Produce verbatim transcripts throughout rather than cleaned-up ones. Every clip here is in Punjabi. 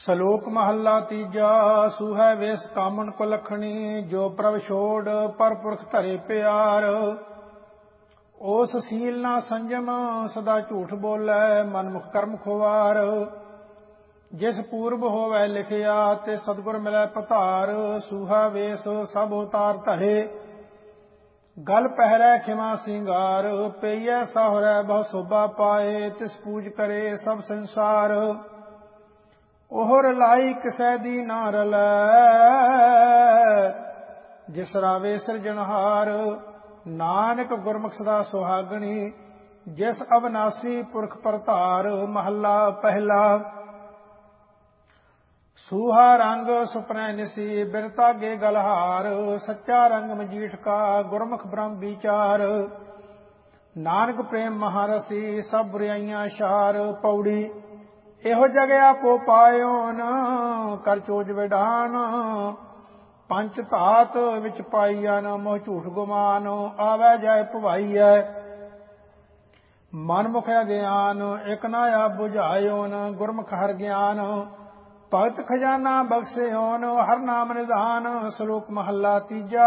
ਸਲੋਕ ਮਹੱਲਾ ਤੀਜਾ। ਸੂਹੈ ਵੇਸ ਕਾਮਣ ਕੋ ਲਖਣੀ, ਜੋ ਪ੍ਰਭ ਛੋੜ ਪਰ ਪੁਰਖ ਧਰੇ ਪਿਆਰ। ਉਸ ਸੀਲ ਨਾ ਸੰਜਮ ਸਦਾ ਝੂਠ ਬੋਲੇ, ਮਨ ਮੁਖ ਕਰਮ ਖੁਆਰ। ਜਿਸ ਪੂਰਬ ਹੋਵੈ ਲਿਖਿਆ, ਤੇ ਸਤਿਗੁਰ ਮਿਲੈ ਪਧਾਰ। ਸੂਹਾ ਵੇਸ ਸਭ ਉਤਾਰ ਧਰੇ, ਗਲ ਪਹਿਰੈ ਖਿਮਾ ਸਿੰਗਾਰ। ਪਈਐ ਸਾਹੁਰੈ ਬਹੁ ਸੋਭਾ ਪਾਏ, ਤਿਸ ਪੂਜ ਕਰੇ ਸਭ ਸੰਸਾਰ। ਉਹਰ ਲਾਈ ਕਿਸੈ ਦੀ ਨਾ ਰਲੈ, ਜਿਸ ਰਾਵੇ ਸਿਰਜਣਹਾਰ। ਨਾਨਕ ਗੁਰਮੁਖ ਸਦਾ ਸੁਹਾਗਣੀ, ਜਿਸ ਅਵਨਾਸੀ ਪੁਰਖ ਪਰਧਾਰ। ਮਹੱਲਾ ਪਹਿਲਾ। ਸੂਹਾ ਰੰਗ ਸੁਪਨੈ ਨਿਸੀ, ਬਿਰਤਾਗੇ ਗਲਹਾਰ। ਸੱਚਾ ਰੰਗ ਮਜੀਠ ਕਾ, ਗੁਰਮੁਖ ਬ੍ਰਹਮ ਵਿਚਾਰ। ਨਾਨਕ ਪ੍ਰੇਮ ਮਹਾਰਸੀ, ਸਭ ਬੁਰਾਈਆਂ ਸ਼ਾਰ। ਪੌੜੀ। ਇਹੋ ਜਗ ਆਪੋ ਪਾਇਓਨ, ਕਰ ਚੋਜ ਵਿਡਾਨ। ਪੰਚ ਧਾਤ ਵਿੱਚ ਪਾਈਐਨ, ਮੋਹ ਝੂਠ ਗੁਮਾਨ। ਆਵੈ ਜਾਇ ਭਵਾਈਐ, ਮਨ ਮੁਖ ਅਗਿਆਨ। ਇਕ ਨਾ ਆਪ ਬੁਝਾਇਓਨ, ਗੁਰਮੁਖ ਹਰਿ ਗਿਆਨ। ਭਗਤ ਖਜ਼ਾਨਾ ਬਖਸ਼ਿਓਨ, ਹਰ ਨਾਮ ਨਿਧਾਨ। ਸਲੋਕ ਮਹੱਲਾ ਤੀਜਾ।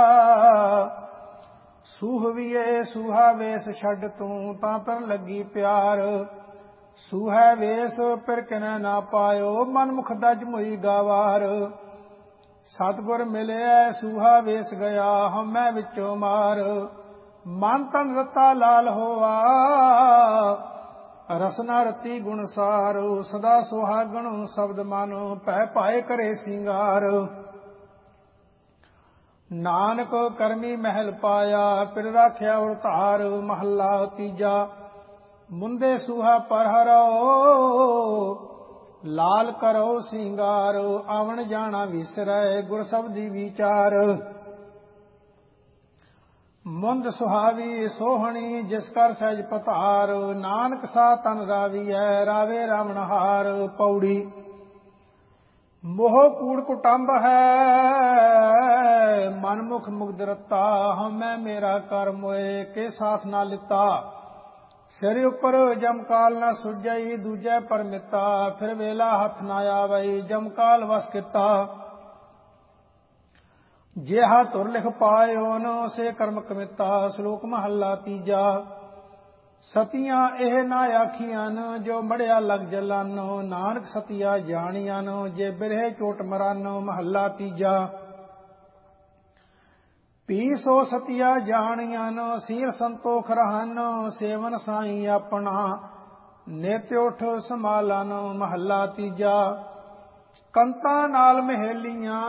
ਸੂਹਵੀਏ ਸੂਹਾ ਵੇਸ ਛੱਡ ਤੂੰ, ਤਾਂ ਤਨ ਲੱਗੀ ਪਿਆਰ। ਸੂਹੈ ਵੇਸ ਪਿਰ ਕਿਨੈ ਨਾ ਪਾਇਓ, ਮਨ ਮੁਖ ਦਜ ਮੁਈ ਗਾਵਾਰ। ਸਤਿਗੁਰ ਮਿਲਿਐ ਸੂਹਾ ਵੇਸ ਗਿਆ, ਹਉਮੈ ਵਿੱਚੋਂ ਮਾਰ। ਮਨ ਤਨ ਰਤਾ ਲਾਲ ਹੋਆ, ਰਸਨਾ ਰਤੀ ਗੁਣ ਸਾਰ। ਸਦਾ ਸੁਹਾਗਣ ਸ਼ਬਦ ਮਨ, ਭੈ ਭਾਏ ਕਰੇ ਸਿੰਗਾਰ। ਨਾਨਕ ਕਰਮੀ ਮਹਿਲ ਪਾਇਆ, ਪਿਰ ਰਾਖਿਆ ਔਰ ਧਾਰ। ਮਹੱਲਾ ਤੀਜਾ। ਮੁੰਦੇ ਸੂਹਾ ਪਰ ਹਰੋ, ਲਾਲ ਕਰੋ ਸਿੰਗਾਰ। ਆਵਣ ਜਾਣਾ ਵਿਸਰੈ, ਗੁਰ ਸ਼ਬਦੀ ਵਿਚਾਰ। ਮੁੰਦ ਸੁਹਾਵੀ ਸੋਹਣੀ, ਜਿਸ ਕਰ ਸਹਿਜ ਪਧਾਰ। ਨਾਨਕ ਸਾ ਤਨ ਰਾਵੀਐ, ਰਾਵੇ ਰਾਵਣਹਾਰ। ਪੌੜੀ। ਮੋਹ ਕੂੜ ਕੁਟੰਬ ਹੈ, ਮਨ ਮੁਖ ਮੁਗਧ ਰਤਾ। ਹਉਮੈ ਮੇਰਾ ਕਰ ਮੋਏ, ਕੇ ਸਾਥ ਨਾ ਲਿਤਾ। ਸਿਰ ਉੱਪਰ ਜਮਕਾਲ ਨਾ ਸੁਝਈ, ਦੂਜੈ ਪਰਮਿਤਾ। ਫਿਰ ਵੇਲਾ ਹੱਥ ਨਾ ਆਵਈ, ਜਮਕਾਲ ਵਸ ਕੀਤਾ। ਜਿਹਾ ਧੁਰ ਲਿਖ ਪਾਇਓਨ, ਸੇ ਕਰਮ ਕਮਿਤਾ। ਸ਼ਲੋਕ ਮਹੱਲਾ ਤੀਜਾ। ਸਤੀਆਂ ਇਹ ਨਾ ਆਖੀਆਂ, ਜੋ ਮੜਿਆ ਲਗ ਜਲਨ। ਨਾਨਕ ਸਤੀਆ ਜਾਣੀਆਂ, ਜੇ ਬਿਰਹੇ ਚੋਟ ਮਰਨ। ਮਹੱਲਾ ਤੀਜਾ। ਪੀ ਸੋ ਸਤੀਆ ਜਾਣੀਆਂ, ਸੀਰ ਸੰਤੋਖ ਰਹਨ। ਸੇਵਨ ਸਾਈ ਆਪਣਾ, ਨਿਤ ਉਠ ਸੰਭਾਲਨ। ਮਹੱਲਾ ਤੀਜਾ। ਕੰਤਾਂ ਨਾਲ ਮਹੇਲੀਆਂ,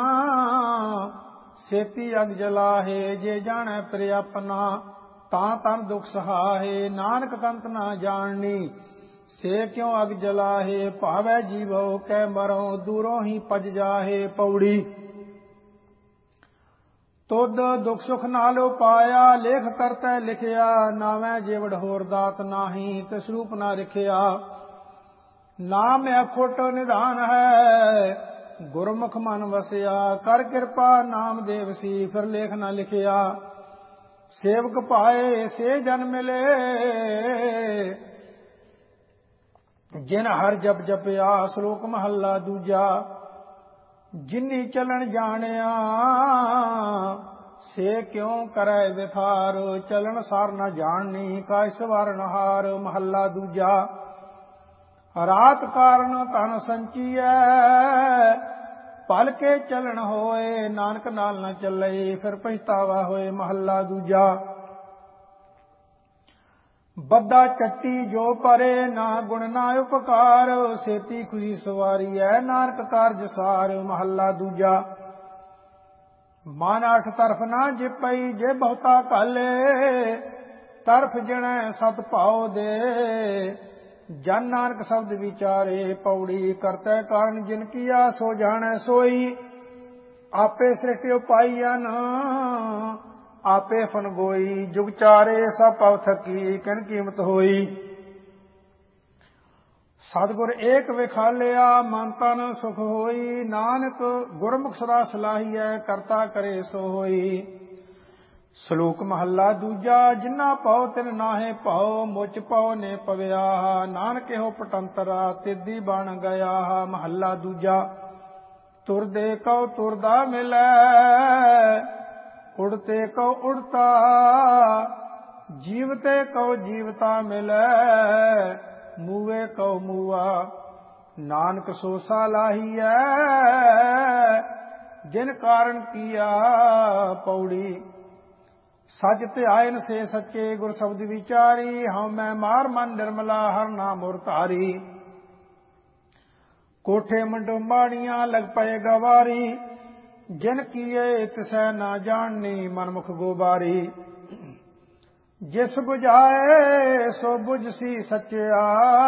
ਛੇਤੀ ਅਗ ਜਲਾਹੇ। ਜੇ ਜਾਣੈ ਪ੍ਰਿਯ ਆਪਣਾ, ਤਾਂ ਤਨ ਦੁਖ ਸਹਾਹੇ। ਨਾਨਕ ਕੰਤ ਨਾ ਜਾਣਨੀ, ਸੇ ਕਿਉ ਅਗ ਜਲਾਹੇ। ਭਾਵੈ ਜੀਵੋ ਕੈ ਮਰੋ, ਦੂਰੋਂ ਹੀ ਪਜ ਜਾਹੇ। ਪੌੜੀ। ਤੁਧ ਦੁਖ ਸੁਖ ਨਾਲੋ ਪਾਇਆ, ਲੇਖ ਕਰਤੈ ਲਿਖਿਆ। ਨਾਵੈ ਜੇਵੜ ਹੋਰ ਦਾਤ ਨਾਹੀ, ਤਿਸ ਰੂਪ ਨਾ ਰਿਖਿਆ। ਨਾਮ ਅਖੁੱਟ ਨਿਧਾਨ ਹੈ, ਗੁਰਮੁਖ ਮਨ ਵਸਿਆ। ਕਰ ਕਿਰਪਾ ਨਾਮ ਦੇਵਸੀ, ਫਿਰ ਲੇਖ ਨਾ ਲਿਖਿਆ। ਸੇਵਕ ਪਾਏ ਸੇ ਜਨ ਮਿਲੇ, ਜਿਨ ਹਰ ਜਪ ਜਪਿਆ। ਸ਼ਲੋਕ ਮਹੱਲਾ ਦੂਜਾ। ਜਿਨੀ ਚਲਣ ਜਾਣਿਆ, ਸੇ ਕਿਉ ਕਰੈ ਵਿਥਾਰ। ਚਲਣ ਸਾਰ ਨਾ ਜਾਣਨੀ, ਕਾਇ ਸਵਾਰਨ ਹਾਰ। ਮਹੱਲਾ ਦੂਜਾ। ਰਾਤ ਕਾਰਨ ਧਨ ਸੰਚੀਐ, ਭਲ ਕੇ ਚਲਣ ਹੋਏ। ਨਾਨਕ ਨਾਲ ਨਾ ਚੱਲੇ, ਫਿਰ ਪਛਤਾਵਾ ਹੋਏ। ਮਹੱਲਾ ਦੂਜਾ। ਬੱਧਾ ਚੱਟੀ ਜੋ ਪਰੇ, ਨਾ ਗੁਣ ਨਾ ਉਪਕਾਰ। ਸੇਤੀ ਖੁਸ਼ੀ ਸਵਾਰੀਐ, ਨਾਨਕ ਕਾਰਜ ਸਾਰ। ਮਹੱਲਾ ਦੂਜਾ। ਮਨ ਅਠ ਤਰਫ ਨਾ ਜਿਪਈ, ਜੇ ਬਹੁਤਾ ਕਾਲੇ। ਤਰਫ ਜਣੈ ਸਤ ਭਾਉ ਦੇ, ਜਨ ਨਾਨਕ ਸ਼ਬਦ ਵਿਚਾਰੇ। ਪੌੜੀ। ਕਰਤੈ ਕਾਰਨ ਜਿਨ ਕੀਆ, ਸੋ ਜਾਣੈ ਸੋਈ। ਆਪੇ ਸ੍ਰਿਸ਼ਟਿ ਪਾਈਐਨ, ਆਪੇ ਫਨਗੋਈ। ਜੁਗ ਚਾਰੇ ਸਭ ਪਵ ਥਕੀ, ਕਿਨ ਕੀਮਤ ਹੋਈ। ਸਤਿਗੁਰ ਏਕ ਵਿਖਾਲਿਆ, ਮਨ ਤਨ ਸੁਖ ਹੋਈ। ਨਾਨਕ ਗੁਰਮੁਖ ਸਦਾ ਸਲਾਹੀਐ, ਕਰਤਾ ਕਰੇ ਸੋ ਹੋਈ। ਸ਼ਲੋਕ ਮਹੱਲਾ ਦੂਜਾ। ਜਿਨ੍ਹਾਂ ਪਉ ਤਿਨ ਨਾਹੇ ਪਉ, ਮੁਚ ਪਉ ਨੇ ਪਵਿਆ। ਨਾਨਕ ਇਹੋ ਪਟੰਤਰਾ ਤਿੱਦੀ ਬਣ ਗਿਆ। ਮਹੱਲਾ ਦੂਜਾ। ਤੁਰਦੇ ਕਉ ਤੁਰਦਾ ਮਿਲੈ, ਉੜਤੇ ਕਉ ਉੜਤਾ। ਜੀਵਤੇ ਕਉ ਜੀਵਤਾ ਮਿਲੈ, ਮੂਵੇ ਕਉ ਮੂਆ। ਨਾਨਕ ਸੋ ਸਾਲਾਹੀਐ, ਜਿਨ ਕਾਰਨ ਕੀਆ ਪੌੜੀ। ਸਚ ਧਿਆਇਨ ਸੇ ਸੱਚੇ, ਗੁਰ ਸ਼ਬਦ ਵਿਚਾਰੀ। ਹਉ ਮੈਂ ਮਾਰ ਮਨ ਨਿਰਮਲਾ, ਹਰ ਨਾਮ ਮੁਰ ਧਾਰੀ। ਕੋਠੇ ਮੰਡੋ ਮਾੜੀਆਂ, ਲਗ ਪਏ ਗਵਾਰੀ। ਜਿਨ ਕੀਏ ਤਿਸੈ ਨਾ ਜਾਣਨੀ, ਮਨਮੁਖ ਗੋਬਾਰੀ। ਜਿਸ ਬੁਝਾਏ ਸੋ ਬੁਝਸੀ ਸੱਚਿਆ,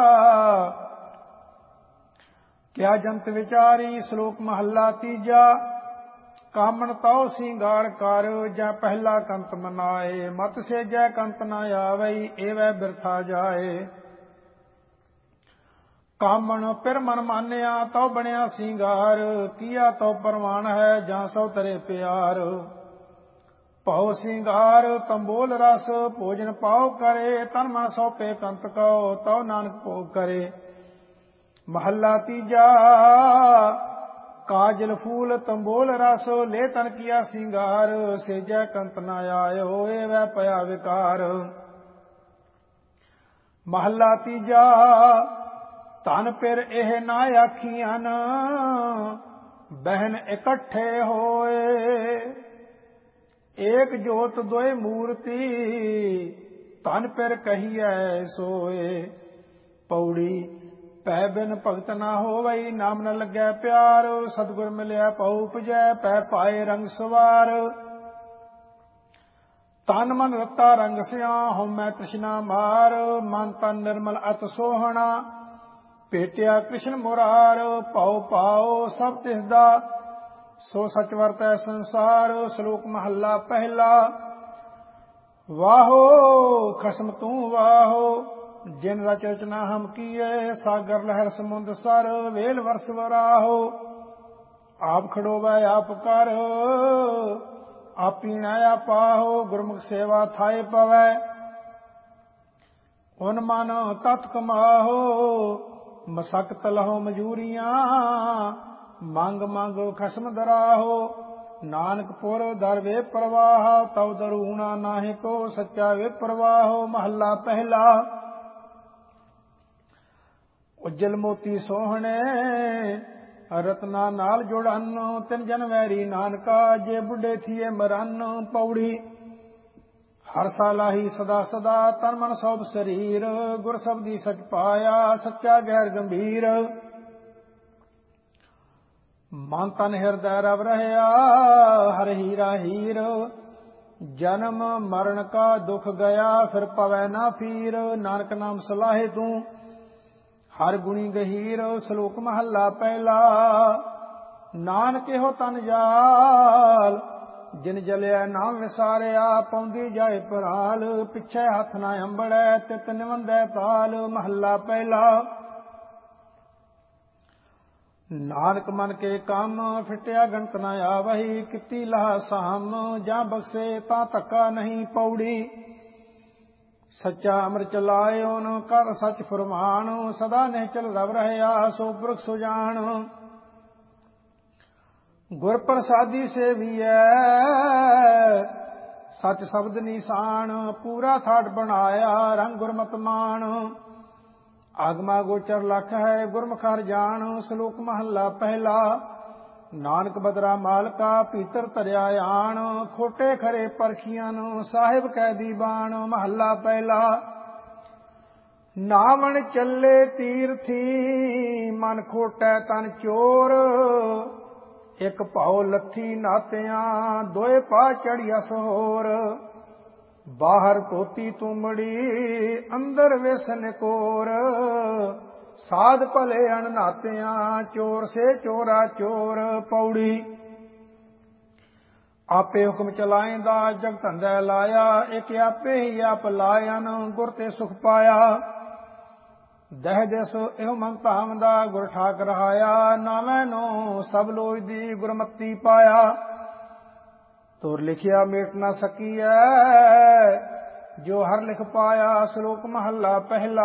ਕਿਆ ਜੰਤ ਵਿਚਾਰੀ। ਸ਼ਲੋਕ ਮਹੱਲਾ ਤੀਜਾ। ਕਾਮਣ ਤਉ ਸਿੰਗਾਰ ਕਰ, ਜੈ ਪਹਿਲਾ ਕੰਤ ਮਨਾਏ। ਮਤ ਸੇਜੈ ਕੰਤ ਨ ਆਵਈ, ਏਵੈ ਬਿਰਥਾ ਜਾਏ। ਕਾਮਣ ਪਿਰ ਮਨ ਮਾਨਿਆ, ਤਉ ਬਣਿਆ ਸਿੰਗਾਰ। ਕੀਆ ਤਉ ਪਰਵਾਨ ਹੈ, ਜਾਂ ਸੋ ਤਰੇ ਪਿਆਰ। ਭਉ ਸਿੰਗਾਰ ਤੰਬੋਲ ਰਸ, ਭੋਜਨ ਪਾਉ ਕਰੇ। ਤਨ ਮਨ ਸੌਪੇ ਕੰਤ ਕਉ, ਤਉ ਨਾਨਕ ਭੋਗ ਕਰੇ। ਮਹੱਲਾ ਤੀਜਾ। ਕਾਜਲ ਫੂਲ ਤੰਬੋਲ ਰਸ, ਲੈ ਤਨ ਕੀਆ ਸਿੰਗਾਰ। ਸੇਜੈ ਕੰਤ ਨ ਆਇਓ, ਏਵੈ ਭਇਆ ਵਿਕਾਰ। ਮਹੱਲਾ ਤੀਜਾ। ਧਨ ਪਿਰ ਇਹ ਨਾ ਆਖੀਆਂ, ਬਹਿਨ ਇਕੱਠੇ ਹੋਏ। ਏਕ ਜੋਤ ਦੋਇ ਮੂਰਤੀ, ਧਨ ਪਿਰ ਕਹੀਐ ਸੋਏ। ਪੌੜੀ। ਪੈ ਬਿਨ ਭਗਤ ਨਾ ਹੋਵਈ, ਨਾਮ ਨ ਲੱਗੈ ਪਿਆਰ। ਸਤਿਗੁਰ ਮਿਲਿਆ ਪਉ ਉਪਜੈ, ਪੈ ਪਾਏ ਰੰਗ ਸਵਾਰ। ਤਨ ਮਨ ਰਤਾ ਰੰਗ ਸਿਆ, ਹਉਮੈ ਤ੍ਰਿਸ਼ਨਾ ਮਾਰ। ਮਨ ਤਨ ਨਿਰਮਲ ਅਤ ਸੋਹਣਾ, ਭੇਟਿਆ ਕ੍ਰਿਸ਼ਨ ਮੁਰਾਰ। ਭਉ ਭਾਉ ਸਭ ਤਿਸ ਦਾ, ਸੋ ਸਚ ਵਰਤੈ ਸੰਸਾਰ। ਸ਼ਲੋਕ ਮਹੱਲਾ ਪਹਿਲਾ। ਵਾਹੋ ਖਸਮ ਤੂੰ ਵਾਹੋ, ਜਿਨ ਰਚ ਰਚਨਾ ਹਮ ਕੀਏ। ਸਾਗਰ ਲਹਿਰ ਸਮੁੰਦ ਸਰ, ਵੇਲ ਵਰਸ ਵਰਾਹੋ। ਆਪ ਖੜੋਵੈ ਆਪ ਕਰ, ਆਪੀਣੈ ਆਪਾਹੋ। ਗੁਰਮੁਖ ਸੇਵਾ ਥਾਏ ਪਵੈ, ਉਨ ਮਨ ਤਤ ਕਮਾਹੋ। ਮਸਕਤ ਲਹੋ ਮਜੂਰੀਆਂ, ਮੰਗ ਮੰਗ ਖਸਮ ਦਰਾਹੋ। ਨਾਨਕ ਪੁਰ ਦਰ ਵੇ ਪ੍ਰਵਾਹ, ਤਉ ਦਰੂਣਾ ਨਾਹਿ ਕੋ। ਸੱਚਾ ਵੇ ਪ੍ਰਵਾਹੋ। ਮਹੱਲਾ ਪਹਿਲਾ। ਉਜਲ ਮੋਤੀ ਸੋਹਣੇ, ਰਤਨਾ ਨਾਲ ਜੁੜਨ। ਤਿਨ ਜਨ ਵੈਰੀ ਨਾਨਕਾ, ਜੇ ਬੁੱਢੇ ਥੀਏ ਮਰਨ। ਪੌੜੀ। ਹਰ ਸਾਲਾਹੀ ਸਦਾ ਸਦਾ, ਤਨ ਮਨ ਸੌਭ ਸਰੀਰ। ਗੁਰ ਸ਼ਬਦੀ ਸਚ ਪਾਇਆ, ਸੱਚਾ ਗੈਰ ਗੰਭੀਰ। ਮਨ ਤਨ ਹਿਰਦੈ ਰਵ ਰਹਿਆ, ਹਰ ਹੀਰਾ ਹੀਰ। ਜਨਮ ਮਰਨ ਕਾ ਦੁਖ ਗਿਆ, ਫਿਰ ਪਵੈ ਨਾ ਫੀਰ। ਨਾਨਕ ਨਾਮ ਸਲਾਹੇ ਤੂੰ, ਹਰ ਗੁਣੀ ਗਹੀਰ। ਸ਼ਲੋਕ ਮਹੱਲਾ ਪਹਿਲਾ। ਨਾਨਕ ਇਹੋ ਤਨ ਜਾਲ, ਜਿਨ ਜਲਿਆ ਨਾਮ ਵਿਸਾਰਿਆ। ਪਾਉਂਦੀ ਜਾਏ ਪਰਾਲ, ਪਿੱਛੇ ਹੱਥ ਨਾ ਅੰਬੜੈ। ਤਿਤ ਨਿਵੰਦੈ ਤਾਲ। ਮਹੱਲਾ ਪਹਿਲਾ। ਨਾਨਕ ਮਨ ਕੇ ਕੰਮ, ਫਿਟਿਆ ਗਣਤ ਨ ਆਵਹੀ। ਕੀਤੀ ਲਾਹ ਸਾਮ, ਜਾਂ ਬਖਸ਼ੇ ਤਾਂ ਧੱਕਾ ਨਹੀਂ। ਪੌੜੀ। ਸੱਚਾ ਅੰਮ੍ਰਿਤ ਚਲਾਇਓਨ, ਕਰ ਸੱਚ ਫੁਰਮਾਨ। ਸਦਾ ਨਿਹਚਲ ਰਵ ਰਹਿਆ, ਸੋ ਪੁਰਖ ਸੁਜਾਨ। ਗੁਰ ਪ੍ਰਸਾਦੀ ਸੇਵੀਐ, ਸਚ ਸ਼ਬਦ ਨਿਸ਼ਾਨ। ਪੂਰਾ ਥਾਟ ਬਣਾਇਆ, ਰੰਗ ਗੁਰਮਤਿ ਮਾਨ। ਆਗਮਾ ਗੋਚਰ ਲਖ ਹੈ, ਗੁਰਮੁਖ ਹਰਿ ਜਾਣ। ਸ਼ਲੋਕ ਮਹੱਲਾ ਪਹਿਲਾ। ਨਾਨਕ ਬਦਰਾ ਮਾਲਕਾ, ਭੀਤਰ ਧਰਿਆ ਆਣ। ਖੋਟੇ ਖਰੇ ਪਰਖੀਆਂ, ਸਾਹਿਬ ਕੈ ਦੀਵਾਨ। ਮਹੱਲਾ ਪਹਿਲਾ। ਨਾਵਣ ਚੱਲੇ ਤੀਰਥੀ, ਮਨ ਖੋਟੈ ਤਨ ਚੋਰ। ਇਕ ਭਾਉ ਲੱਥੀ ਨਾਤਿਆਂ, ਦੋਏ ਪਾ ਚੜੀਆ ਸਹੋਰ। ਬਾਹਰ ਧੋਤੀ ਤੁੰਬੜੀ, ਅੰਦਰ ਵੇਸਨ ਕੋਰ। ਸਾਧ ਭਲੇ ਅਣਨਾਤਿਆਂ, ਚੋਰ ਸੇ ਚੋਰਾ ਚੋਰ। ਪੌੜੀ। ਆਪੇ ਹੁਕਮ ਚਲਾਇਂਦਾ, ਜਗ ਧੰਦਾ ਲਾਇਆ। ਇਕ ਆਪੇ ਹੀ ਆਪ ਲਾਇਨ, ਗੁਰ ਤੇ ਸੁਖ ਪਾਇਆ। ਦਹਿ ਦਿਸ ਇਹੋ ਮਨ ਭਾਵਦਾ, ਗੁਰ ਠਾਕ ਰਹਾਇਆ। ਨਾਵੇਂ ਨੂੰ ਸਭ ਲੋਚ ਦੀ, ਗੁਰਮਤੀ ਪਾਇਆ। ਤੁਰ ਲਿਖਿਆ ਮੇਟ ਨਾ ਸਕੀਐ, ਜੋ ਹਰ ਲਿਖ ਪਾਇਆ। ਸ਼ਲੋਕ ਮਹੱਲਾ ਪਹਿਲਾ।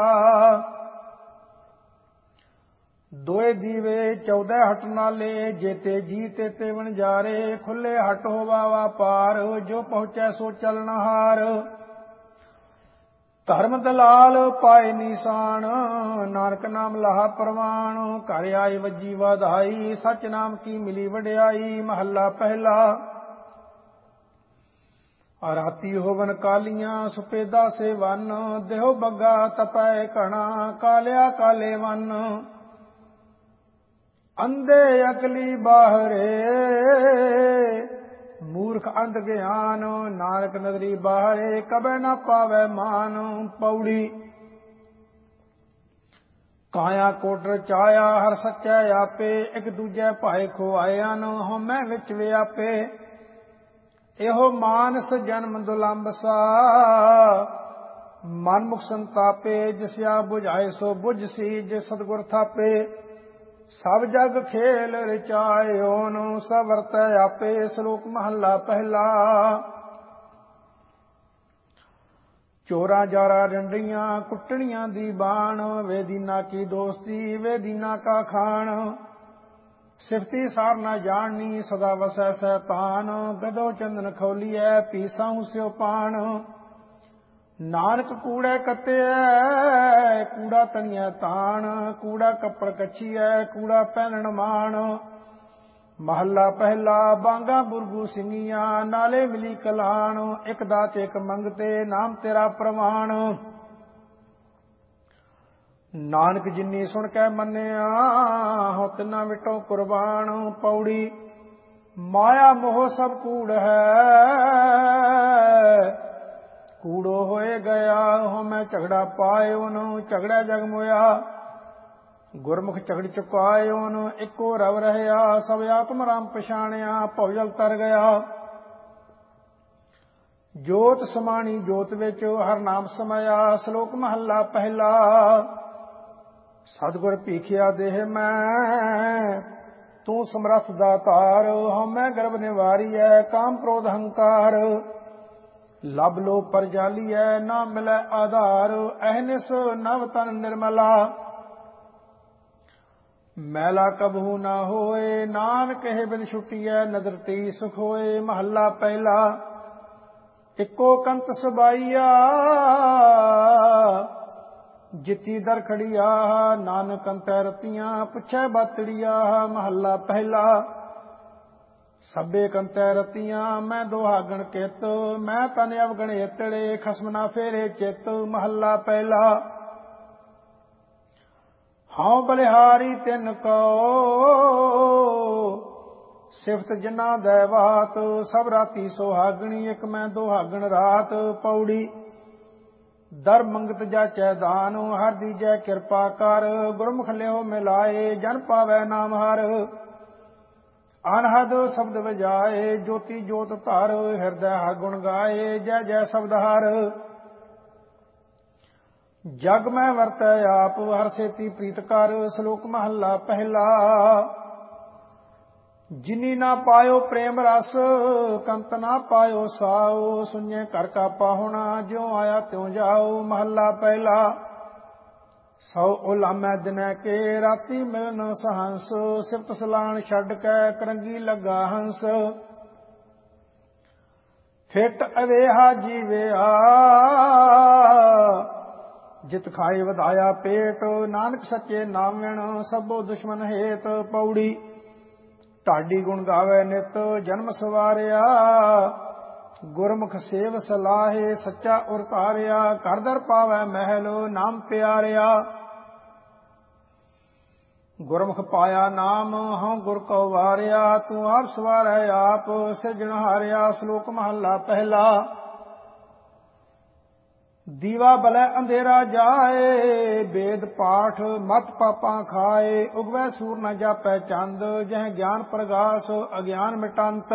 ਦੋਏ ਦੀਵੇ ਚੌਦੈ ਹਟ ਨਾਲੇ, ਜੇਤੇ ਜੀ ਤੇਤੇ ਵਣਜਾਰੇ। ਖੁੱਲੇ ਹਟ ਹੋਵਾ ਪਾਰ, ਜੋ ਪਹੁੰਚੈ ਸੋ ਚਲਨ ਹਾਰ। ਧਰਮ ਦਲਾਲ ਪਾਏ ਨੀਸਾਨ, ਨਾਨਕ ਨਾਮ ਲਾਹਾ ਪ੍ਰਵਾਨ। ਘਰ ਆਏ ਵੱਜੀ ਵਾਧਾਈ, ਸਚ ਨਾਮ ਕੀ ਮਿਲੀ ਵਡਿਆਈ। ਮਹੱਲਾ ਪਹਿਲਾ। ਰਾਤੀ ਹੋਵਨ ਕਾਲੀਆਂ, ਸੁਪੇਦਾ ਸੇ ਵਨ। ਦੇਹੋ ਬੱਗਾ ਤਪੈ ਘਣਾ, ਕਾਲਿਆ ਕਾਲੇ ਵਨ। ਅੰਧੇ ਅਕਲੀ ਬਾਹਰੇ, ਮੂਰਖ ਅੰਧ ਗਿਆਨ। ਨਾਨਕ ਨਦਰੀ ਬਾਹਰੇ, ਕਬੈ ਨਾ ਪਾਵੈ ਮਾਨ। ਪੌੜੀ। ਕਾਇਆ ਕੋਟਰ ਚਾਇਆ, ਹਰ ਸੱਚੈ ਆਪੇ। ਇੱਕ ਦੂਜੇ ਭਾਏ ਖੁਆਇਆਨ, ਹਉਮੈ ਵਿੱਚ ਵਿਆਪੇ। ਇਹੋ ਮਾਨਸ ਜਨਮ ਦੁਲੰਭ ਸਾ, ਮਨ ਮੁਖ ਸੰਤਾਪੇ। ਜਿਸਿਆ ਬੁਝਾਏ ਸੋ ਬੁਝ ਸੀ, ਜੇ ਸਤਿਗੁਰ ਥਾਪੇ। ਸਭ ਜਗ ਖੇਲ ਰਚਾਇਓਨ, ਸਭ ਵਰਤੈ ਆਪੇ। ਸ਼ਲੋਕ ਮਹੱਲਾ ਪਹਿਲਾ। ਚੋਰਾ ਜਾਰਾ ਰੰਡੀਆਂ, ਕੁੱਟਣੀਆਂ ਦੀ ਬਾਣ। ਵੇ ਦੀਨਾ ਕੀ ਦੋਸਤੀ, ਵੇ ਦੀਨਾ ਕਾ ਖਾਣ। ਸਿਫਤੀ ਸਾਰ ਨਾ ਜਾਣਨੀ, ਸਦਾ ਵਸੈ ਸੈਤਾਨ। ਗਦੋ ਚੰਦਨ ਖੋਲੀਐ, ਪੀਸਾਂ ਸਿਓ ਪਾਣ। ਨਾਨਕ ਕੂੜੈ ਕੱਤਿਐ, ਕੂੜਾ ਤਣੀਐ ਤਾਣ। ਕੂੜਾ ਕੱਪੜ ਕੱਛੀਐ, ਕੂੜਾ ਪਹਿਨਣ ਮਾਣ। ਮਹੱਲਾ ਪਹਿਲਾ। ਬਾਂਗਾ ਬੁਰਗੂ ਸਿੰਘੀਆਂ, ਨਾਲੇ ਮਿਲੀ ਕਲਾਣ। ਇੱਕ ਦਾਤ ਇੱਕ ਮੰਗਤੇ, ਨਾਮ ਤੇਰਾ ਪ੍ਰਵਾਨ। ਨਾਨਕ ਜਿਨੀ ਸੁਣ ਕੇ ਮੰਨਿਆ, ਹਉ ਤਿੰਨਾ ਵਿਟੋ ਕੁਰਬਾਨ। ਪੌੜੀ। ਮਾਇਆ ਮੋਹ ਸਭ ਕੂੜ ਹੈ, ਕੂੜੋ ਹੋਏ ਗਿਆ। ਹਉਮੈ ਝਗੜਾ ਪਾਇਓਨ, ਝਗੜਾ ਜਗ ਮੋਇਆ। ਗੁਰਮੁਖ ਝਗੜ ਚੁਕਾਇਓਨ, ਇੱਕੋ ਰਵ ਰਹਿਆ। ਸਭ ਆਤਮ ਰਾਮ ਪਛਾਣਿਆ, ਭਵਜਲ ਤਰ ਗਿਆ। ਜੋਤ ਸਮਾਣੀ ਜੋਤ ਵਿੱਚ, ਹਰ ਨਾਮ ਸਮਾਇਆ। ਸ਼ਲੋਕ ਮਹੱਲਾ ਪਹਿਲਾ। ਸਤਿਗੁਰ ਭੀਖਿਆ ਦੇਹ ਮੈਂ, ਤੂੰ ਸਮਰੱਥ ਦਾਤਾਰ। ਹਉਮੈ ਗਰਭ ਨਿਵਾਰੀਐ, ਕਾਮ ਕ੍ਰੋਧ ਹੰਕਾਰ। ਲਬ ਲੋ ਪਰਜਾਲੀਐ, ਨਾ ਮਿਲੈ ਆਧਾਰ। ਅਹਨਿਸ ਨਵ ਤਨ ਨਿਰਮਲਾ, ਮੈਲਾ ਕਬਹੂ ਨਾ ਹੋਏ। ਨਾਨਕ ਇਹ ਬਿਨ ਛੁਟੀਐ, ਨਦਰ ਤੀ ਸੁਖ ਹੋਏ। ਮਹੱਲਾ ਪਹਿਲਾ। ਇੱਕੋ ਕੰਤ ਸਬਾਈਆ, ਜਿੱਤੀ ਦਰ ਖੜੀਆ। ਨਾਨਕ ਅੰਤੈ ਰਤੀਆਂ, ਪੁੱਛੈ ਬਾਤੜੀਆ। ਮਹੱਲਾ ਪਹਿਲਾ। ਸਭੇ ਕੰਤੈ ਰਤੀਆਂ, ਮੈਂ ਦੁਹਾਗਣ ਕਿਤ। ਮੈਂ ਤਨ ਅਵਗਣ ਏਤੜੇ, ਖਸਮ ਨਾ ਫੇਰੇ ਚਿਤ। ਮਹੱਲਾ ਪਹਿਲਾ। ਹਉ ਬਲਿਹਾਰੀ ਤਿਨ ਕੋ, ਸਿਫਤ ਜਿਨਾ ਦੈਵਾਤ। ਸਭ ਰਾਤੀ ਸੁਹਾਗਣੀ, ਇੱਕ ਮੈਂ ਦੁਹਾਗਣ ਰਾਤ। ਪੌੜੀ। ਦਰ ਮੰਗਤ ਜਾਚੈ ਦਾਨ, ਹਰ ਦੀਜੈ ਕਿਰਪਾ ਕਰ। ਗੁਰਮੁਖ ਲਿਓ ਮਿਲਾਏ, ਜਨ ਪਾਵੈ ਨਾਮ ਹਰ। ਅਨਹਦ ਸ਼ਬਦ ਵਜਾਏ, ਜੋਤੀ ਜੋਤ ਧਰ। ਹਿਰਦੈ ਹਰ ਗੁਣ ਗਾਏ, ਜੈ ਜੈ ਸ਼ਬਦ ਹਰ। ਜਗ ਮੈਂ ਵਰਤੈ ਆਪ, ਹਰ ਸੇਤੀ ਪ੍ਰੀਤ ਕਰ। ਸ਼ਲੋਕ ਮਹੱਲਾ ਪਹਿਲਾ। ਜਿਨੀ ਨਾ ਪਾਇਓ ਪ੍ਰੇਮ ਰਸ, ਕੰਤ ਨਾ ਪਾਇਓ ਸਾਉ। ਸੁਣਿਐ ਘਰ ਕਾ ਪਾਹੁਣਾ, ਜਿਉ ਆਇਆ ਤਿਉ ਜਾਉ। ਮਹੱਲਾ ਪਹਿਲਾ। ਸੌ ਉਲਾਮੈ ਦਿਨੈ ਕੇ, ਰਾਤੀ ਮਿਲਨ ਸਹੰਸ। ਸਿਫਤ ਸਲਾਣ ਛੱਡ ਕੇ, ਕਰੰਗੀ ਲੱਗਾ ਹੰਸ। ਫਿਟ ਅਵੇਹਾ ਜੀਵਿਆ, ਜਿਤ ਖਾਏ ਵਧਾਇਆ ਪੇਟ। ਨਾਨਕ ਸੱਚੇ ਨਾਮ ਵਿਣ, ਸਭੋ ਦੁਸ਼ਮਨ ਹੇਤ। ਪੌੜੀ। ਢਾਡੀ ਗੁਣ ਗਾਵੇ ਨਿਤ, ਜਨਮ ਸਵਾਰਿਆ। ਗੁਰਮੁਖ ਸੇਵ ਸਲਾਹੇ, ਸੱਚਾ ਉਰ ਧਾਰਿਆ। ਘਰ ਦਰ ਪਾਵੈ ਮਹਿਲ, ਨਾਮ ਪਿਆਰਿਆ। ਗੁਰਮੁਖ ਪਾਇਆ ਨਾਮ, ਹਉ ਗੁਰ ਕਉ ਵਾਰਿਆ। ਤੂੰ ਆਪ ਸਵਾਰੈ ਆਪ, ਸਿਰਜਣਹਾਰਿਆ। ਸ਼ਲੋਕ ਮਹੱਲਾ ਪਹਿਲਾ। ਦੀਵਾ ਬਲੈ ਅੰਧੇਰਾ ਜਾਏ, ਵੇਦ ਪਾਠ ਮਤ ਪਾਪਾਂ ਖਾਏ। ਉਗਵੈ ਸੂਰ ਨ ਜਾਪੈ ਚੰਦ, ਜਹ ਗਿਆਨ ਪ੍ਰਗਾਸ ਅਗਿਆਨ ਮਿਟੰਤ।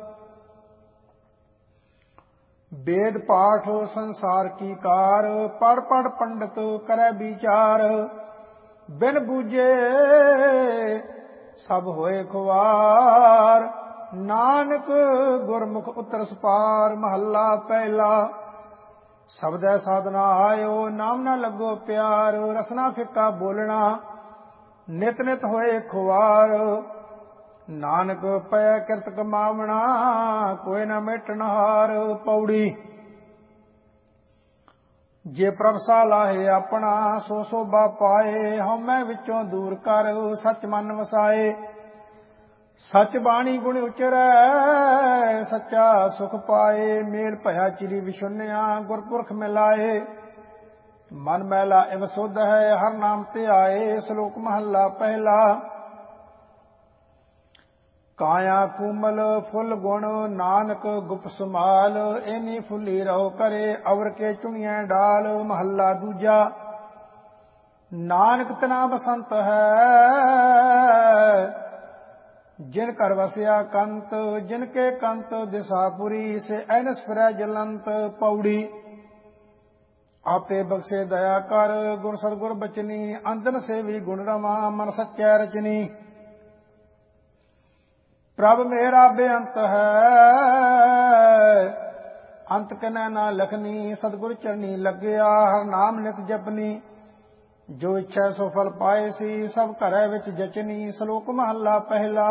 ਵੇਦ ਪਾਠ ਸੰਸਾਰ ਕੀ ਕਾਰ, ਪੜ ਪੜ ਪੰਡਤ ਕਰੈ ਵਿਚਾਰ। ਬਿਨ ਬੂਝੇ ਸਭ ਹੋਏ ਖੁਆਰ, ਨਾਨਕ ਗੁਰਮੁਖ ਉਤਰ ਸਪਾਰ। ਮਹੱਲਾ ਪਹਿਲਾ। ਸਬਦੈ ਸਾਧਨਾ ਆਇਓ, ਨਾਮ ਨਾ ਲੱਗੋ ਪਿਆਰ। ਰਸਨਾ ਫਿੱਕਾ ਬੋਲਣਾ, ਨਿਤ ਨਿਤ ਹੋਏ ਖੁਆਰ। ਨਾਨਕ ਪੈ ਕਿਰਤ ਕਮਾਵਣਾ, ਕੋਈ ਨਾ ਮਿਟਣ ਹਾਰ। ਪੌੜੀ। ਜੇ ਪ੍ਰਭ ਸਾ ਲਾਹੇ ਆਪਣਾ, ਸੋ ਸੋਭਾ ਪਾਏ। ਹਉਮੈ ਵਿੱਚੋਂ ਦੂਰ ਕਰ, ਸਚ ਮਨ ਵਸਾਏ। ਸਚ ਬਾਣੀ ਗੁਣ ਉਚਰੈ, ਸੱਚਾ ਸੁਖ ਪਾਏ। ਮੇਲ ਭਇਆ ਚਿਰੀ ਵਿਸ਼ੁੰਨਿਆ, ਗੁਰਪੁਰਖ ਮਿਲਾਏ। ਮਨ ਮੈਲਾ ਇਵ ਸੁਧ ਹੈ, ਹਰ ਨਾਮ ਤੇ ਆਏ। ਸ਼ਲੋਕ ਮਹੱਲਾ ਪਹਿਲਾ। ਕਾਇਆ ਕੂਮਲ ਫੁੱਲ ਗੁਣ, ਨਾਨਕ ਗੁਪ ਸੁਮਾਲ। ਐਨੀ ਫੁੱਲੀ ਰਹੋ ਕਰੇ, ਅਵਰ ਕੇ ਚੁਣੀਐ ਡਾਲ। ਮਹੱਲਾ ਦੂਜਾ। ਨਾਨਕ ਤਨਾ ਬਸੰਤ ਹੈ, ਜਿਨ ਘਰ ਵਸਿਆ ਕੰਤ। ਜਿਨ ਕੇ ਕੰਤ ਦਿਸਾਪੁਰੀ, ਸੇ ਐਨਸ ਫਿਰੈ ਜਲੰਤ। ਪੌੜੀ। ਆਪੇ ਬਖਸ਼ੇ ਦਇਆ ਕਰ, ਗੁਰ ਸਤਿਗੁਰ ਬਚਨੀ। ਅੰਦਨ ਸੇਵੀ ਗੁਣ ਰਮਾ, ਮਨ ਸਚੈ ਰਚਨੀ। ਪ੍ਰਭ ਮੇਰਾ ਬੇਅੰਤ ਹੈ, ਅੰਤ ਕਨੈ ਨਾ ਲਖਨੀ। ਸਤਿਗੁਰ ਚਰਨੀ ਲੱਗਿਆ, ਹਰ ਨਾਮ ਨਿਤ ਜਪਨੀ। ਜੋ ਇੱਛਾ ਸੋ ਫਲ ਪਾਏ ਸੀ, ਸਭ ਘਰੈ ਵਿੱਚ ਜਚਨੀ। ਸ਼ਲੋਕ ਮਹੱਲਾ ਪਹਿਲਾ।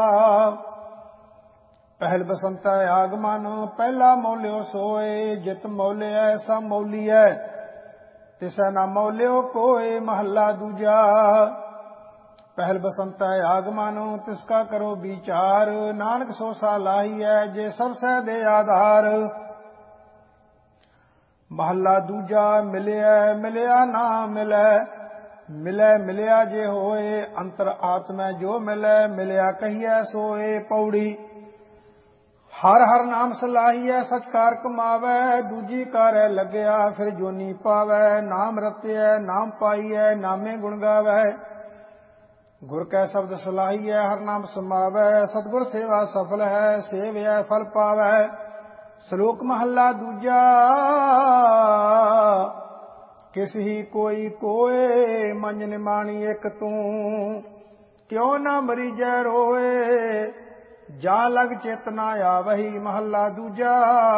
ਪਹਿਲ ਬਸੰਤੈ ਆਗਮਨ, ਪਹਿਲਾ ਮੌਲਿਓ ਸੋਏ। ਜਿਤ ਮੌਲਿਐ ਸਭ ਮੌਲੀਐ, ਤਿਸੈ ਨਾ ਮੌਲਿਓ ਕੋਏ। ਮਹੱਲਾ ਦੂਜਾ। ਪਹਿਲ ਬਸੰਤੈ ਆਗਮਨ, ਤਿਸਕਾ ਕਰੋ ਵਿਚਾਰ। ਨਾਨਕ ਸੋ ਸਾ ਲਾਹੀਐ, ਜੇ ਸਭ ਸਹਿ ਦੇ ਆਧਾਰ। ਮਹੱਲਾ ਦੂਜਾ। ਮਿਲਿਆ ਮਿਲਿਆ ਨਾ ਮਿਲੈ, ਮਿਲੈ ਮਿਲਿਆ ਜੇ ਹੋਏ। ਅੰਤਰ ਆਤਮੈ ਜੋ ਮਿਲੈ, ਮਿਲਿਆ ਕਹੀਐ ਸੋਏ। ਪੌੜੀ। ਹਰ ਹਰ ਨਾਮ ਸਲਾਹੀਐ, ਸਚ ਕਾਰ ਕਮਾਵੈ। ਦੂਜੀ ਕਾਰੈ ਲੱਗਿਆ, ਫਿਰ ਜੋਨੀ ਪਾਵੈ। ਨਾਮ ਰਤਿਐ ਨਾਮ ਪਾਈਐ, ਨਾਮੇ ਗੁਣ ਗਾਵੈ। ਗੁਰ ਕੈ ਸ਼ਬਦ ਸਲਾਹੀਐ, ਹਰ ਨਾਮ ਸਮਾਵੈ। ਸਤਿਗੁਰ ਸੇਵਾ ਸਫਲ ਹੈ, ਸੇਵਿਐ ਫਲ ਪਾਵੈ। ਸ਼ਲੋਕ ਮਹੱਲਾ ਦੂਜਾ। ਕਿਸ ਹੀ ਕੋਈ ਕੋਏ, ਮੰਜ ਨਿਮਾਣੀ ਇੱਕ ਤੂੰ। ਕਿਉ ਨਾ ਮਰੀਜੈ ਰੋਏ, ਜਾਂ ਲਗ ਚਿਤ ਨਾ ਆਵਹੀ। ਮਹੱਲਾ ਦੂਜਾ।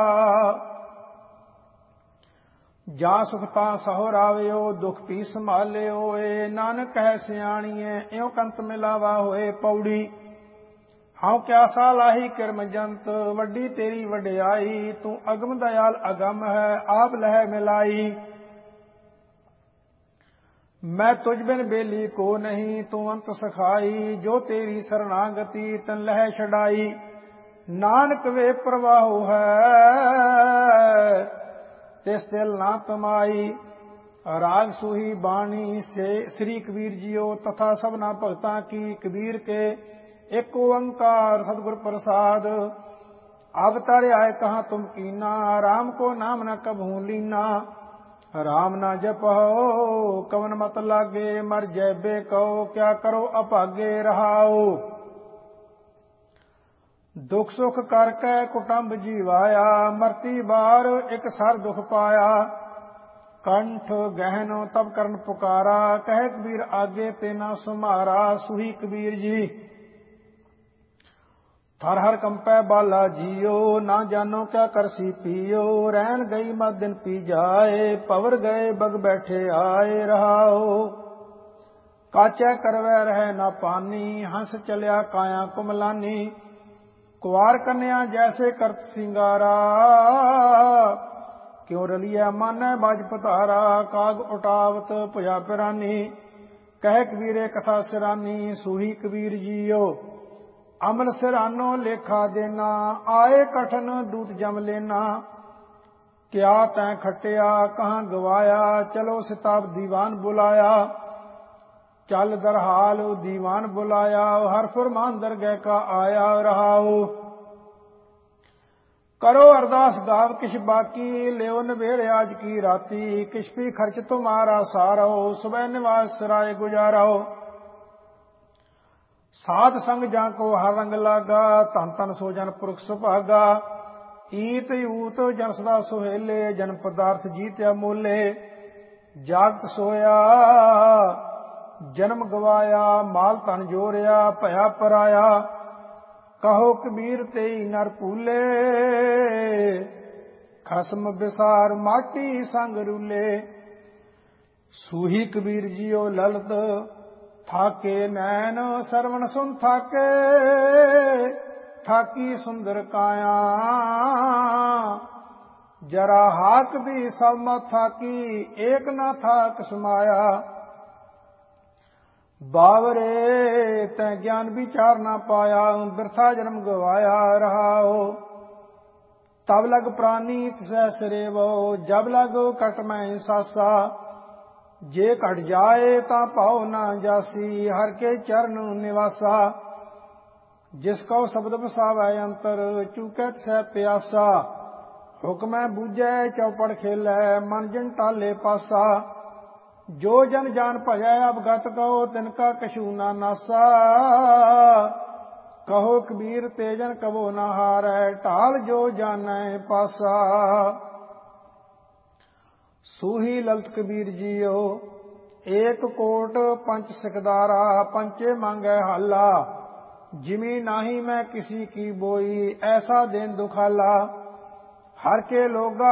ਜਾਂ ਸੁਖ ਤਾਂ ਸਹੁ ਰਾਵਿਓ, ਦੁਖ ਪੀ ਸੰਭਾਲਿਓ। ਏ ਨਾਨਕ ਕਹਿ ਸਿਆਣੀਏ, ਇਉ ਕੰਤ ਮਿਲਾਵਾ ਹੋਏ। ਪੌੜੀ। ਹਉ ਕਿਆ ਸਾ ਲਾਹੀ ਕਿਰਮ ਜੰਤ, ਵੱਡੀ ਤੇਰੀ ਵਡਿਆਈ। ਤੂੰ ਅਗਮ ਦਇਆਲ ਅਗਮ ਹੈ, ਆਪ ਲਹਿ ਮਿਲਾਈ। ਮੈਂ ਤੁਝ ਬਿਨ ਬੇਲੀ ਕੋ ਨਹੀਂ, ਤੂੰ ਅੰਤ ਸਖਾਈ। ਜੋ ਤੇਰੀ ਸਰਣਾਗਤੀ, ਤਨ ਲਹਿ ਛਡਾਈ। ਨਾਨਕ ਵੇ ਪ੍ਰਵਾਹੋ ਹੈ, ਤਿਸ ਦਿਲ ਨਾ ਤਮਾਈ। ਰਾਗ ਸੂਹੀ ਬਾਣੀ ਸੇ ਸ੍ਰੀ ਕਬੀਰ ਜੀਓ, ਤਥਾ ਸਭਨਾ ਭਗਤਾਂ ਕੀ। ਕਬੀਰ ਕੇ ਇੱਕ ਓੰਕਾਰ ਸਤਿਗੁਰ ਪ੍ਰਸਾਦ। ਅਵਤਾਰ ਆਏ ਕਹਾਂ ਤੁਮ ਕੀਨਾ, ਰਾਮ ਕੋ ਨਾਮ ਨ ਕਬਹੂ ਲੀਨਾ। ਰਾਮ ਨਾ ਜਪਹੁ ਕਵਨ ਮਤ ਲਾਗੇ, ਮਰ ਜੈਬੇ ਕਉ ਕਿਆ ਕਰੋ ਅਭਾਗੇ। ਰਹਾਉ। ਦੁਖ ਸੁਖ ਕਰਕੇ ਕੁਟੰਬ ਜੀਵਾਇਆ, ਮਰਤੀ ਬਾਰ ਇੱਕ ਸਰ ਦੁਖ ਪਾਇਆ। ਕੰਠ ਗਹਿਨ ਤਬ ਕਰਨ ਪੁਕਾਰਾ, ਕਹਿ ਕਬੀਰ ਆਗੇ ਤੇ ਨਾ ਸੁਮਾਰਾ। ਸੁਹੀ ਕਬੀਰ ਜੀ। ਥਰ ਹਰ ਕੰਪੈ ਬਾਲਾ ਜੀਓ, ਨਾ ਜਾਨੋ ਕਿਆ ਕਰਸੀ ਪੀਓ। ਰਹਿਣ ਗਈ ਮਤ ਦਿਨ ਪੀ ਜਾਏ, ਪਵਰ ਗਏ ਬਗ ਬੈਠੇ ਆਏ। ਰਹਾਓ। ਕਾਚੈ ਕਰਵੈ ਰਹਿ ਨਾ ਪਾਨੀ, ਹੰਸ ਚਲਿਆ ਕਾਇਆ ਕੁਮਲਾਨੀ। ਕੁਆਰ ਕੰਨਿਆ ਜੈਸੇ ਕਰਤ ਸਿੰਗਾਰਾ, ਕਿਉ ਰਲੀਐ ਮਾਨੈ ਬਾਜ ਪਤਾਰਾ। ਕਾਗ ਉਟਾਵਤ ਭੁਜਾ ਪਿਰਾਨੀ, ਕਹਿ ਕਬੀਰੇ ਕਥਾ ਸਿਰਾਨੀ। ਸੂਹੀ ਕਬੀਰ ਜੀਓ। ਅਮਲ ਸਿਰਾਨੋ ਲੇਖਾ ਦੇਨਾ, ਆਏ ਕਠਨ ਦੂਤ ਜਮ ਲੈਨਾ। ਕਿਆ ਤੈਂ ਖਟਿਆ ਕਹਾਂ ਗਵਾਇਆ, ਚਲੋ ਸਿਤਾਬ ਦੀਵਾਨ ਬੁਲਾਇਆ। ਚੱਲ ਦਰਹਾਲ ਦੀਵਾਨ ਬੁਲਾਇਆ, ਹਰ ਫੁਰਮਾਨ ਦਰਗਹਿ ਕਾ ਆਇਆ। ਰਹਾਉ। ਕਰੋ ਅਰਦਾਸ ਗਾਵ ਕਿਛ ਬਾਕੀ, ਲਿਓ ਨਵੇਰ ਆਜ ਕੀ ਰਾਤੀ। ਕਿਛ ਵੀ ਖਰਚ ਤੁਮਾਰਾ ਸਾਰੋ, ਸੁਬਹ ਨਿਵਾਸ ਸਰਾਏ ਗੁਜਾਰੋ। ਸਾਧ ਸੰਗ ਜਾਂ ਕੋ ਹਰ ਰੰਗ ਲਾਗਾ, ਧਨ ਧਨ ਸੋ ਜਨ ਪੁਰਖ ਸੁਭਾਗਾ। ਈਤ ਊਤ ਜਨ ਸਦਾ ਸੁਹੇਲੇ, ਜਨ ਪਦਾਰਥ ਜੀਤਿਆ ਮੋਲੇ। ਜਾਗਤ ਸੋਇਆ ਜਨਮ ਗਵਾਇਆ, ਮਾਲ ਧਨ ਜੋਰਿਆ ਭਇਆ ਪਰਾਇਆ। ਕਹੋ ਕਬੀਰ ਤੇਈ ਨਰ ਭੂਲੇ, ਖਸਮ ਵਿਸਾਰ ਮਾਟੀ ਸੰਗ ਰੂਲੇ। ਸੂਹੀ ਕਬੀਰ ਜੀਓ ਲਲਤ ਥਾਕੇ ਨੈਣ, ਸਰਵਣ ਸੁਨ ਥਾਕੇ ਥਾਕੀ ਸੁੰਦਰ ਕਾਇਆ। ਜਰਾ ਹਾਕ ਦੀ ਸਭ ਮਤ ਥਾਕੀ, ਏਕ ਨਾ ਥਾਕ ਸਮਾਇਆ। ਬਾਵਰੇ ਤੈ ਗਿਆਨ ਵਿਚਾਰ ਨਾ ਪਾਇਆ, ਬਿਰਥਾ ਜਨਮ ਗਵਾਇਆ ਰਹਾਓ। ਤਬ ਲਗ ਪ੍ਰਾਨੀ ਤਿਸੈ ਸਰੇਵੋ, ਜਬ ਲਗ ਕਟ ਮੈਂ ਸਾਸਾ। ਜੇ ਘਟ ਜਾਏ ਤਾਂ ਭਾਉ ਨਾ ਜਾਸੀ, ਹਰ ਕੇ ਚਰਨ ਨਿਵਾਸਾ। ਜਿਸ ਕਉ ਸ਼ਬਦ ਵਸਾਵੈ ਅੰਤਰ, ਚੂਕੈ ਤਿਸੈ ਪਿਆਸਾ। ਹੁਕਮੈ ਬੂਝੈ ਚੌਪੜ ਖੇਲੈ, ਮਨ ਜਿਨ ਟਾਲੇ ਪਾਸਾ। ਜੋ ਜਨ ਜਾਨ ਭਜੈ ਅਵਗਤ ਕਉ, ਤਿਨਕਾ ਕਛੂ ਨਾ ਨਾਸਾ। ਕਹੋ ਕਬੀਰ ਤੇਜਨ ਕਬੋ ਨਾ ਹਾਰੈ, ਢਾਲ ਜੋ ਜਾਣੈ ਪਾਸਾ। ਸੂਹੀ ਲਲਤ ਕਬੀਰ ਜੀਓ, ਏਕ ਕੋਟ ਪੰਚ ਸਿਕਦਾਰਾ। ਪੰਚੇ ਮੰਗੈ ਹਾਲਾ, ਜਿਮੀ ਨਾਹੀ ਮੈਂ ਕਿਸੀ ਕੀ ਬੋਈ। ਐਸਾ ਦਿਨ ਦੁਖਾਲਾ, ਹਰ ਕੇ ਲੋਗਾ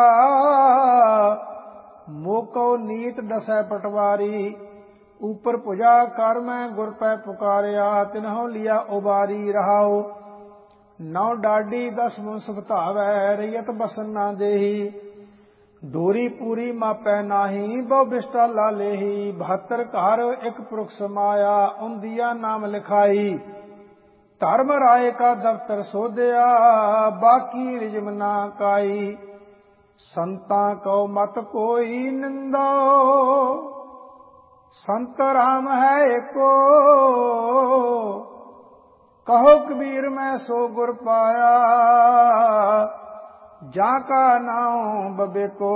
ਮੋਕੋ ਨੀਤ ਦਸੈ ਪਟਵਾਰੀ। ਉਪਰ ਭੁਜਾ ਕਰ ਮੈਂ ਗੁਰ ਪੈ ਪੁਕਾਰਿਆ, ਤਿਨਹੁ ਲਿਆ ਉਬਾਰੀ ਰਹਾਓ। ਨੌ ਡਾਡੀ ਦਸ ਮੁੰਸ ਬਤਾਵੈ, ਰਈਅਤ ਬਸਨ ਨਾ ਦੇਹੀ। ਡੋਰੀ ਪੂਰੀ ਮਾਪੈ ਨਾਹੀ, ਬਹੁ ਬਿਸਟਾ ਲਾ ਲੇਹੀ। ਬਹੱਤਰ ਘਰ ਇੱਕ ਪੁਰਖ ਸਮਾਇਆ, ਉਨਦੀਆ ਨਾਮ ਲਿਖਾਈ। ਧਰਮ ਰਾਏ ਕਾ ਦਫਤਰ ਸੋਧਿਆ, ਬਾਕੀ ਰਿਜਮ ਨਾ ਕਾਈ। ਸੰਤਾਂ ਕਉ ਮਤ ਕੋਈ ਨਿੰਦੋ, ਸੰਤ ਰਾਮ ਹੈ ਏਕੋ। ਕਹੋ ਕਬੀਰ ਮੈਂ ਸੋ ਗੁਰ ਪਾਇਆ, ਜਾਂ ਕਾ ਨਾਉ ਬਬੇਕੋ।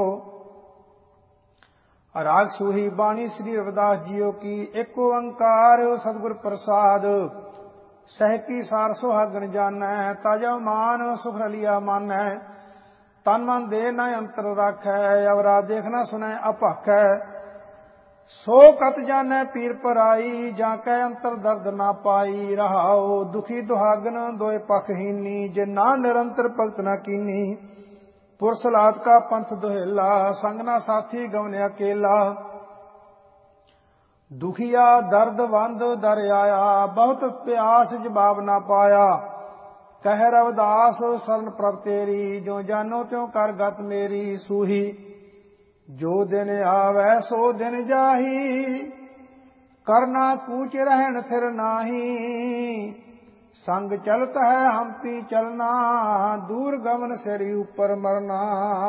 ਰਾਗ ਸੂਹੀ ਬਾਣੀ ਸ੍ਰੀ ਰਵਿਦਾਸ ਜੀਓ ਕੀ। ਏਕ ਓੰਕਾਰ ਸਤਿਗੁਰ ਪ੍ਰਸਾਦ, ਸਹਿਕੀ ਸਾਰ ਸੁਹਾਗਣ ਜਾਣੈ। ਤਾਜਾ ਮਾਨ ਸੁਖ ਰਲਿਆ ਮਾਨੈ, ਤਨ ਮਨ ਦੇ ਨ ਅੰਤਰ ਰਾਖੈ। ਅਵਰਾ ਦੇਖ ਨਾ ਸੁਣੈ ਅਭਾਖੈ, ਸੋ ਕਤ ਜਾਣੈ ਪੀਰ ਪਰਾਈ। ਜਾਂ ਕੈ ਅੰਤਰ ਦਰਦ ਨਾ ਪਾਈ ਰਹਾਓ। ਦੁਖੀ ਦੁਹਾਗਨ ਦੋਏ ਪਖਹੀਨੀ, ਜੇ ਨਾ ਨਿਰੰਤਰ ਭਗਤ ਨਾ ਕੀਨੀ। ਪੁਰਸ ਲਾਤ ਕਾ ਪੰਥ ਦੁਹੇਲਾ, ਸੰਗ ਨਾ ਸਾਥੀ ਗਵਨ ਅਕੇਲਾ। ਦੁਖੀਆ ਦਰਦ ਵੰਦ ਦਰ ਆਇਆ, ਬਹੁਤ ਪਿਆਸ ਜਵਾਬ ਨਾ ਪਾਇਆ। ਕਹਿ ਰਵਿਦਾਸ ਸਰਨ ਪ੍ਰਭ ਤੇਰੀ, ਜੋ ਜਾਨੋ ਤਿਉ ਕਰ ਗਤ ਮੇਰੀ। ਸੂਹੀ ਜੋ ਦਿਨ ਆਵੈ ਸੋ ਦਿਨ ਜਾਹੀ, ਕਰਨਾ ਕੂਚ ਰਹਿਣ ਥਿਰ ਨਾਹੀ। ਸੰਗ ਚਲਤ ਹੈ ਹੰਪੀ ਚਲਨਾ, ਦੂਰ ਗਮਨ ਸਿਰ ਉਪਰ ਮਰਨਾ।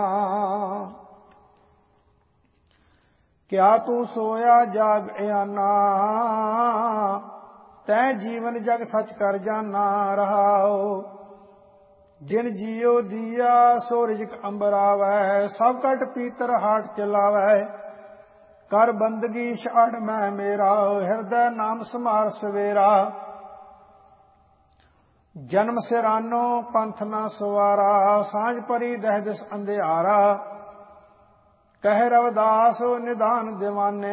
ਕਿਆ ਤੂੰ ਸੋਇਆ ਜਾਗ ਇਆਨਾ, ਤੈ ਜੀਵਨ ਜਗ ਸਚ ਕਰ ਜਾਨਾ ਰਹਾਓ। ਜਿਨ ਜੀਓ ਦੀਆ ਸੋ ਰਿਜਕ ਅੰਬਰਾਵੈ, ਸਭ ਕਟ ਪੀਤਰ ਹਾਟ ਚਲਾਵੈ। ਕਰ ਬੰਦਗੀ ਛਾੜ ਮੈਂ ਮੇਰਾ, ਹਿਰਦੈ ਨਾਮ ਸਮਾਰ ਸਵੇਰਾ। ਜਨਮ ਸਿਰਾਨੋ ਪੰਥ ਨਾ ਸਵਾਰਾ, ਸਾਂਝ ਪਰੀ ਦਹਿ ਦਿਸ ਅੰਧਿਆਰਾ। ਕਹਿ ਰਵਿਦਾਸ ਨਿਧਾਨ ਦਿਵਾਨੇ,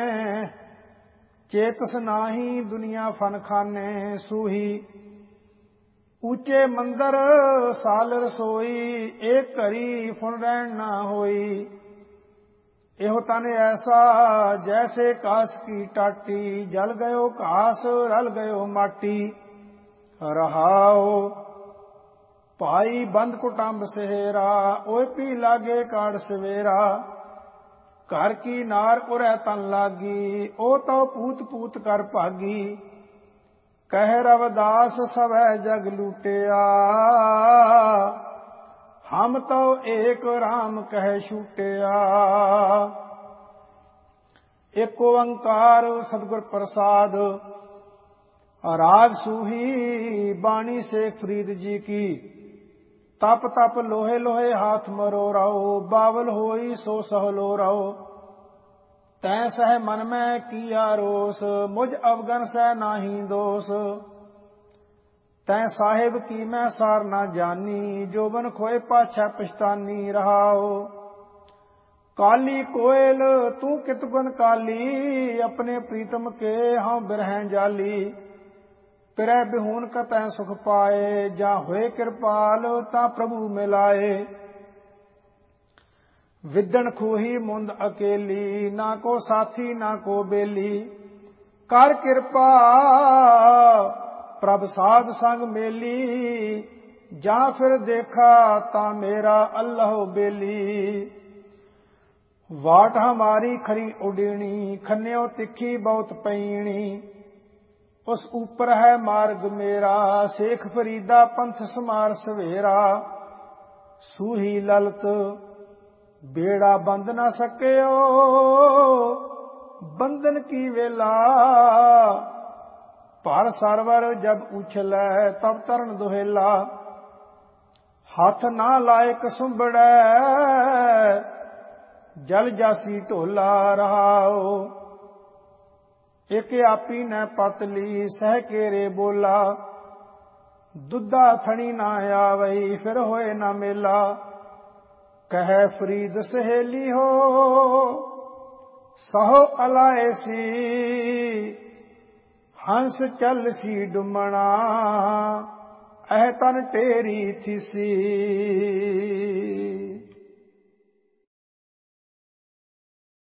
ਚੇਤਸ ਨਾਹੀ ਦੁਨੀਆ ਫਨ ਖਾਨੇ। ਸੂਹੀ ਉੱਚੇ ਮੰਦਰ ਸਾਲ ਰਸੋਈ, ਏਕ ਘਰੀ ਫੁਨ ਰਹਿਣ ਨਾ ਹੋਈ। ਇਹੋ ਤਨ ਐਸਾ ਜੈਸੇ ਕਾਸ ਕੀ ਟਾਟੀ, ਜਲ ਗਇਓ ਘਾਸ ਰਲ ਗਇਓ ਮਾਟੀ ਰਹਾਓ। ਭਾਈ ਬੰਦ ਕੁਟੰਬ ਸਹੇਰਾ, ਓਏ ਪੀ ਲਾਗੇ ਕਾੜ ਸਵੇਰਾ। ਘਰ ਕੀ ਨਾਰ ਉਰੈ ਤਨ ਲਾਗੀ, ਉਹ ਤਉ ਪੂਤ ਪੂਤ ਕਰ ਭਾਗੀ। ਕਹਿ ਰਵਿਦਾਸ ਸਵੈ ਜਗ ਲੂਟਿਆ, ਹਮ ਤਉ ਏਕ ਰਾਮ ਕਹਿ ਛੂਟਿਆ। ਏਕ ਓੰਕਾਰ ਸਤਿਗੁਰ ਪ੍ਰਸਾਦ। ਰਾਗ ਸੂਹੀ ਬਾਣੀ ਸੇਖ ਫਰੀਦ ਜੀ ਕੀ। ਤਪ ਤਪ ਲੋਹੇ ਲੋਹੇ ਹਾਥ ਮਰੋ ਰਾਓ, ਬਾਵਲ ਹੋਈ ਸੋ ਸਹਲੋ ਰਾਓ। ਤੈ ਸਹਿ ਮਨ ਮੈਂ ਕੀਆ ਰੋਸ, ਮੁਝ ਅਵਗਨ ਸਹਿ ਨਾਹੀ ਦੋਸ। ਤੈ ਸਾਹਿਬ ਕੀ ਮੈਂ ਸਾਰ ਨਾ ਜਾਨੀ, ਜੋਬਨ ਖੋਏ ਪਾਛੈ ਪਛਤਾਨੀ ਰਹਾਓ। ਕਾਲੀ ਕੋਇਲ ਤੂੰ ਕਿਤ ਗੁਣ ਕਾਲੀ, ਆਪਣੇ ਪ੍ਰੀਤਮ ਕੇ ਹਉ ਬਿਰਹਿ ਜਾਲੀ। ਪਿਰੈ ਬਿਹੂਨ ਕਤੈ ਸੁਖ ਪਾਏ, ਜਾਂ ਹੋਏ ਕਿਰਪਾਲ ਤਾਂ ਪ੍ਰਭੂ ਮਿਲਾਏ। ਵਿਦਣ ਖੂਹੀ ਮੁੰਦ ਅਕੇਲੀ, ਨਾ ਕੋ ਸਾਥੀ ਨਾ ਕੋ ਬੇਲੀ। ਕਰ ਕਿਰਪਾ ਪ੍ਰਭ ਸਾਧ ਸੰਗ ਮੇਲੀ, ਜਾਂ ਫਿਰ ਦੇਖਾ ਤਾਂ ਮੇਰਾ ਅੱਲਹੁ ਬੇਲੀ। ਵਾਟ ਹਮਾਰੀ ਖਰੀ ਉਡੀਣੀ, ਖੰਨਿਓ ਤਿੱਖੀ ਬਹੁਤ ਪਈਣੀ। ਉਸ ਉੱਪਰ ਹੈ ਮਾਰਗ ਮੇਰਾ, ਸੇਖ ਫਰੀਦਾ ਪੰਥ ਸਮਾਰ ਸਵੇਰਾ। ਸੂਹੀ ਲਲਤ ਬੇੜਾ ਬੰਦ ਨਾ ਸਕਿਓ, ਬੰਧਨ ਕੀ ਵੇਲਾ। ਭਰ ਸਰਵਰ ਜਬ ਉਛਲੈ, ਤਬ ਤਰਨ ਦੁਹੇਲਾ। ਹੱਥ ਨਾ ਲਾਇਕ ਸੁੰਬੜੈ, ਜਲ ਜਾਸੀ ਢੋਲਾ ਰਹਾਓ। ਇਕ ਆਪੀ ਨੈ ਪਤਲੀ, ਸਹਿ ਕੇਰੇ ਬੋਲਾ। ਦੁੱਧਾ ਥਣੀ ਨਾ ਆਵਈ, ਫਿਰ ਹੋਏ ਨਾ ਮੇਲਾ। ਕਹੈ ਫਰੀਦ ਸਹੇਲੀ ਹੋ, ਸਹੁ ਅਲਾਏ ਸੀ। ਹੰਸ ਚੱਲ ਸੀ ਡੁੰਮਣਾ, ਅਹ ਤਨ ਟੇਰੀ ਥਿਸੀ।